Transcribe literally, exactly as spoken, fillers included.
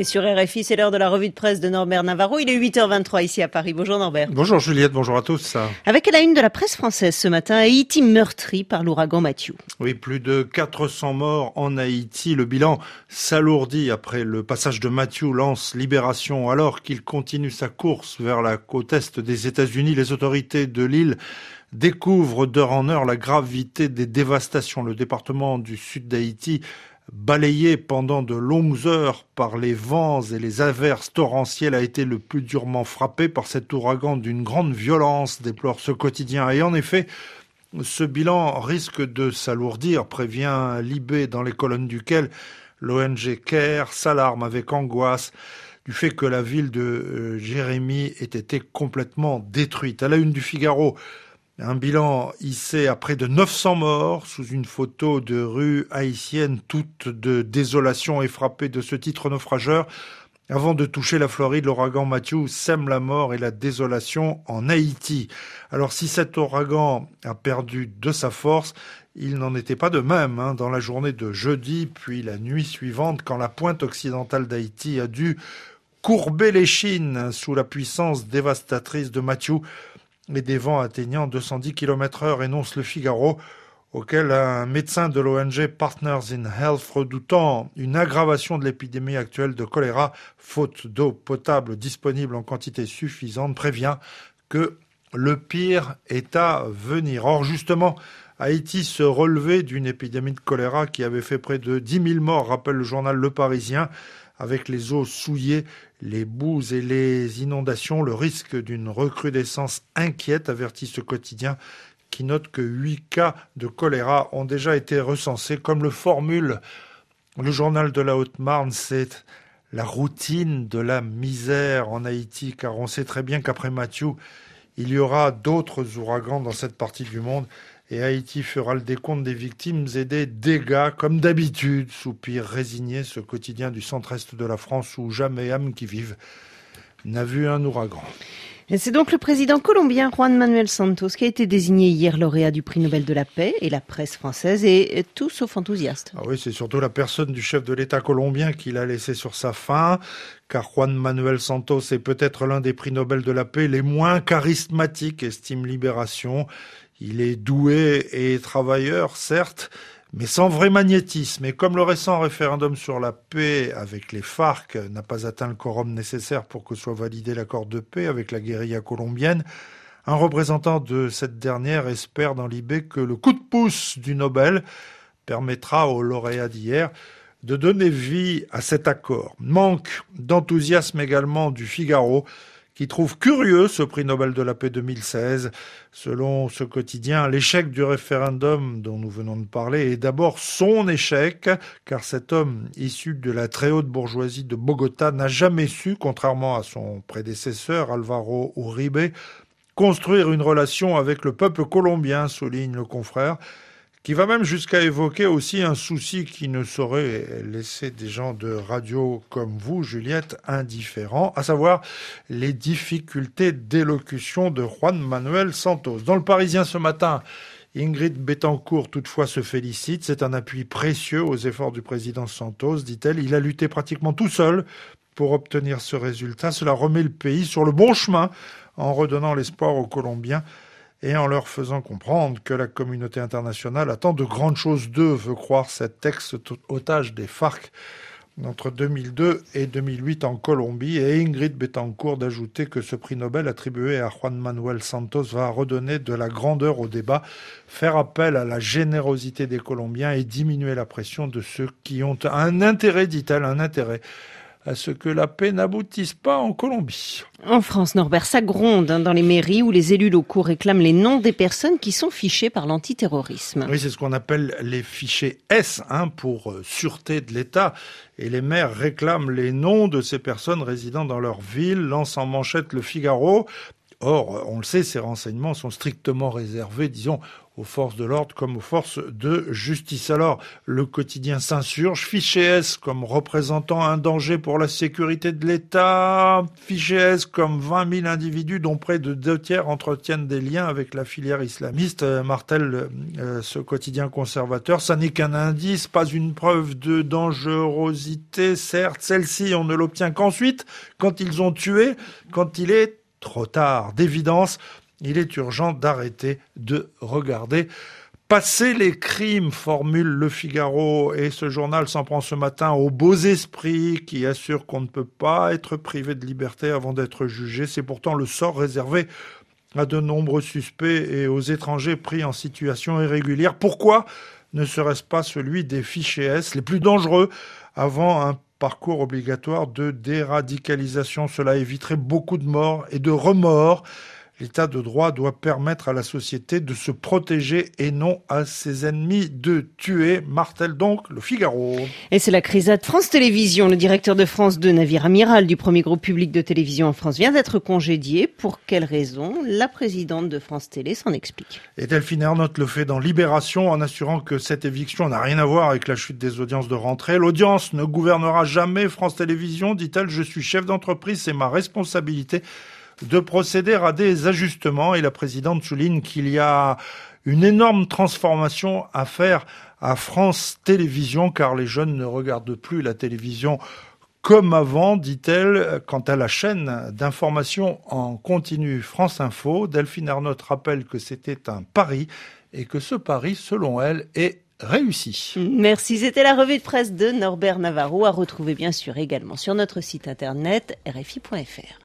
Et sur R F I, c'est l'heure de la revue de presse de Norbert Navarro. Il est huit heures vingt-trois ici à Paris. Bonjour Norbert. Bonjour Juliette, bonjour à tous. Avec à la une de la presse française ce matin, Haïti meurtri par l'ouragan Matthew. Oui, plus de quatre cents morts en Haïti. Le bilan s'alourdit après le passage de Matthew, lance Libération. Alors qu'il continue sa course vers la côte est des États-Unis, les autorités de l'île découvrent d'heure en heure la gravité des dévastations. Le département du sud d'Haïti, balayé pendant de longues heures par les vents et les averses torrentielles, a été le plus durement frappé par cet ouragan d'une grande violence, déplore ce quotidien. Et en effet, ce bilan risque de s'alourdir, prévient Libé, dans les colonnes duquel l'O N G CARE s'alarme avec angoisse du fait que la ville de Jérémie ait été complètement détruite. À la une du Figaro, un bilan hissé à près de neuf cents morts sous une photo de rue haïtienne toute de désolation et frappée de ce titre naufrageur. Avant de toucher la Floride, l'ouragan Matthew sème la mort et la désolation en Haïti. Alors si cet ouragan a perdu de sa force, il n'en était pas de même hein, dans la journée de jeudi, puis la nuit suivante, quand la pointe occidentale d'Haïti a dû courber l'échine sous la puissance dévastatrice de Matthew et des vents atteignant deux cent dix kilomètres heure, énonce le Figaro, auquel un médecin de l'O N G Partners in Health, redoutant une aggravation de l'épidémie actuelle de choléra, faute d'eau potable disponible en quantité suffisante, prévient que le pire est à venir. Or, justement, Haïti se relevait d'une épidémie de choléra qui avait fait près de dix mille morts, rappelle le journal Le Parisien. Avec les eaux souillées, les boues et les inondations, le risque d'une recrudescence inquiète, avertit ce quotidien qui note que huit cas de choléra ont déjà été recensés. Comme le formule le journal de la Haute-Marne, c'est la routine de la misère en Haïti, car on sait très bien qu'après Matthew, il y aura d'autres ouragans dans cette partie du monde. Et Haïti fera le décompte des victimes et des dégâts, comme d'habitude, soupir résigné ce quotidien du centre-est de la France où jamais âme qui vive n'a vu un ouragan. Et c'est donc le président colombien Juan Manuel Santos qui a été désigné hier lauréat du prix Nobel de la paix, et la presse française est tout sauf enthousiaste. Ah oui, c'est surtout la personne du chef de l'État colombien qui l'a laissé sur sa faim, car Juan Manuel Santos est peut-être l'un des prix Nobel de la paix les moins charismatiques, estime Libération. Il est doué et travailleur, certes, mais sans vrai magnétisme. Et comme le récent référendum sur la paix avec les FARC n'a pas atteint le quorum nécessaire pour que soit validé l'accord de paix avec la guérilla colombienne, un représentant de cette dernière espère dans l'I B que le coup de pouce du Nobel permettra au lauréat d'hier de donner vie à cet accord. Manque d'enthousiasme également du Figaro, qui trouve curieux ce prix Nobel de la paix deux mille seize. Selon ce quotidien, l'échec du référendum dont nous venons de parler est d'abord son échec, car cet homme issu de la très haute bourgeoisie de Bogota n'a jamais su, contrairement à son prédécesseur Álvaro Uribe, construire une relation avec le peuple colombien, souligne le confrère, qui va même jusqu'à évoquer aussi un souci qui ne saurait laisser des gens de radio comme vous, Juliette, indifférents, à savoir les difficultés d'élocution de Juan Manuel Santos. Dans le Parisien ce matin, Ingrid Betancourt toutefois se félicite. C'est un appui précieux aux efforts du président Santos, dit-elle. Il a lutté pratiquement tout seul pour obtenir ce résultat. Cela remet le pays sur le bon chemin en redonnant l'espoir aux Colombiens et en leur faisant comprendre que la communauté internationale attend de grandes choses d'eux, veut croire cet ex-otage des FARC entre deux mille deux et deux mille huit en Colombie. Et Ingrid Betancourt d'ajouter que ce prix Nobel attribué à Juan Manuel Santos va redonner de la grandeur au débat, faire appel à la générosité des Colombiens et diminuer la pression de ceux qui ont un intérêt, dit-elle, un intérêt à ce que la paix n'aboutisse pas en Colombie. En France, Norbert, ça gronde hein, dans les mairies où les élus locaux réclament les noms des personnes qui sont fichées par l'antiterrorisme. Oui, c'est ce qu'on appelle les fichiers S, hein, pour euh, sûreté de l'État. Et les maires réclament les noms de ces personnes résidant dans leur ville, lance en manchette le Figaro. Or, on le sait, ces renseignements sont strictement réservés, disons, aux forces de l'ordre comme aux forces de justice. Alors, le quotidien s'insurge. Fiché S comme représentant un danger pour la sécurité de l'État. Fiché S comme vingt mille individus dont près de deux tiers entretiennent des liens avec la filière islamiste. Euh, martèle euh, ce quotidien conservateur. Ça n'est qu'un indice, pas une preuve de dangerosité. Certes, celle-ci, on ne l'obtient qu'ensuite, quand ils ont tué, quand il est trop tard. D'évidence, il est urgent d'arrêter de regarder passer les crimes, formule Le Figaro, et ce journal s'en prend ce matin aux beaux esprits qui assurent qu'on ne peut pas être privé de liberté avant d'être jugé. C'est pourtant le sort réservé à de nombreux suspects et aux étrangers pris en situation irrégulière. Pourquoi ne serait-ce pas celui des fichés S, les plus dangereux, avant un parcours obligatoire de déradicalisation? Cela éviterait beaucoup de morts et de remords. L'état de droit doit permettre à la société de se protéger et non à ses ennemis de tuer, martèle donc Le Figaro. Et c'est la crisade France Télévisions. Le directeur de France deux, navire amiral du premier groupe public de télévision en France, vient d'être congédié. Pour quelle raison? La présidente de France Télé s'en explique. Et Delphine Ernotte le fait dans Libération en assurant que cette éviction n'a rien à voir avec la chute des audiences de rentrée. L'audience ne gouvernera jamais France Télévisions, dit-elle. Je suis chef d'entreprise, c'est ma responsabilité de procéder à des ajustements, et la présidente souligne qu'il y a une énorme transformation à faire à France Télévisions, car les jeunes ne regardent plus la télévision comme avant, dit-elle. Quant à la chaîne d'information en continu France Info, Delphine Ernotte rappelle que c'était un pari et que ce pari, selon elle, est réussi. Merci, c'était la revue de presse de Norbert Navarro, à retrouver bien sûr également sur notre site internet R F I point F R.